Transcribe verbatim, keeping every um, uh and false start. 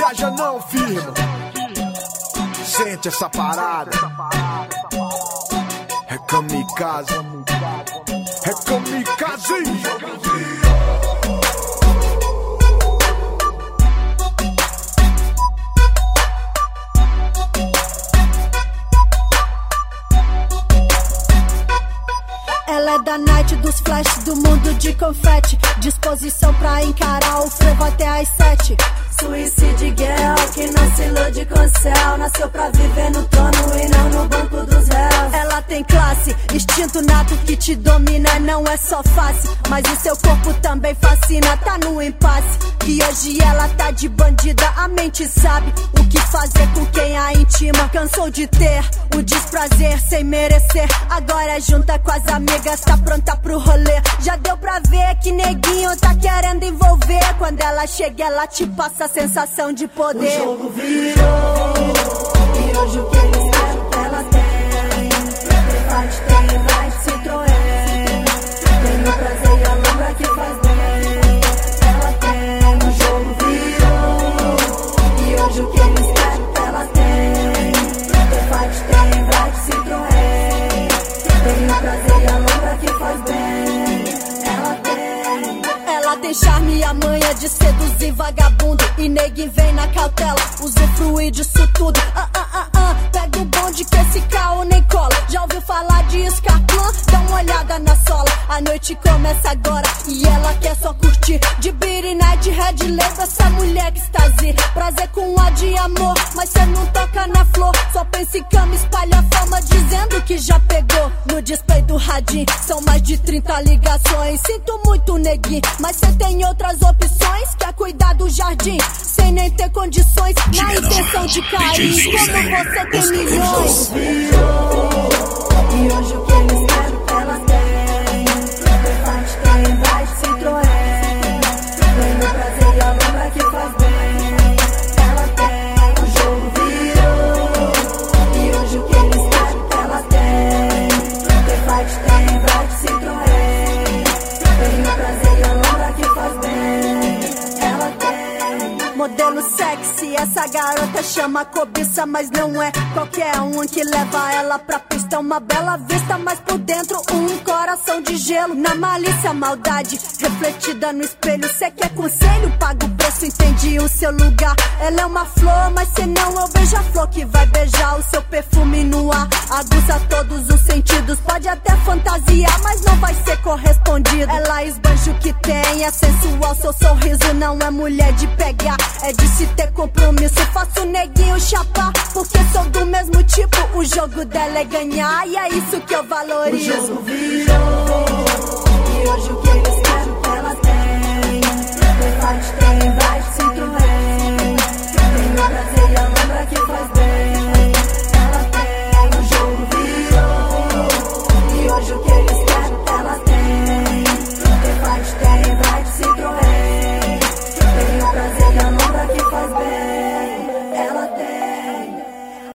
viaja não, firma. Sente essa parada. É kamikaze. É kamikaze. Ela é da night dos flashes do mundo de confete. Disposição pra encarar o frevo até às sete. Suicide girl, que não se ilude com o céu. Nasceu pra viver no trono e não no banco dos réus. Ela tem classe, instinto nato que te domina. Não é só face, mas o seu corpo também fascina. Tá no impasse, e hoje ela tá de bandida. A mente sabe o que fazer com quem a intima. Cansou de ter o desprazer sem merecer. Agora junta com as amigas, tá pronta pro rolê. Já deu pra ver que neguinho tá querendo envolver. Quando ela chega, ela te passa a sensação de poder. O jogo virou, e hoje o que eles querem, ela tem. Tem parte, tem vai, Citroën. Tem o prazer e a lombra que faz bem. Ela tem. O jogo virou, e hoje o que eles querem, ela tem. Tem parte, tem vai, Citroën. Tem o prazer e a lombra que faz bem. Ela tem. Ela tem charme e a manha de seduzir vagabundo. E neguinho vem na cautela, usufruir disso tudo. Ah, ah, ah, ah, pega o bonde que esse caô nem cola. Já ouviu falar de Scarplan? Dá uma olhada na sola. A noite começa agora e ela quer só curtir. De Beat Night, Red Label, essa mulher que extasia. Prazer com a de amor, mas cê não toca na flor. Só pensa em cama, espalha a fama dizendo que já pegou. No display do radinho, são mais de trinta ligações. Sinto muito, neguinho, mas cê tem outras opções. Quer cuidar do jardim, sem nem ter condições. Na intenção de cair, como você tem milhões. E hoje o que eles querem, ela tem. Tem parte, tem vai, Citroën. Tem o prazer e a lombra que faz bem. Ela tem. O jogo virou, e hoje o que eles querem, ela tem. Tem parte, tem vai, Citroën. Tem o prazer e a lombra que faz bem. Ela tem. Modelo sexy, essa garota chama cobiça, mas não é qualquer um que leva ela pra pista. Uma bela vista, mas por dentro um coração de gelo. Na malícia, maldade, refletida no espelho. Cê quer conselho? Paga o preço, entendi o seu lugar. Ela é uma flor, mas cê não é o beija-flor que vai beijar o seu perfume no ar. Aguça todos os sentidos, pode até fantasiar, mas não vai ser correspondido. Ela esbanja o que tem, é sensual, seu sorriso não é mulher de pegar. É de se ter compromisso, faço o neguinho chapar. Porque sou do mesmo tipo, o jogo dela é ganhar. E é isso que eu valorizo. O jogo virou, e hoje o que eles querem, ela tem. Tem parte, tem vai.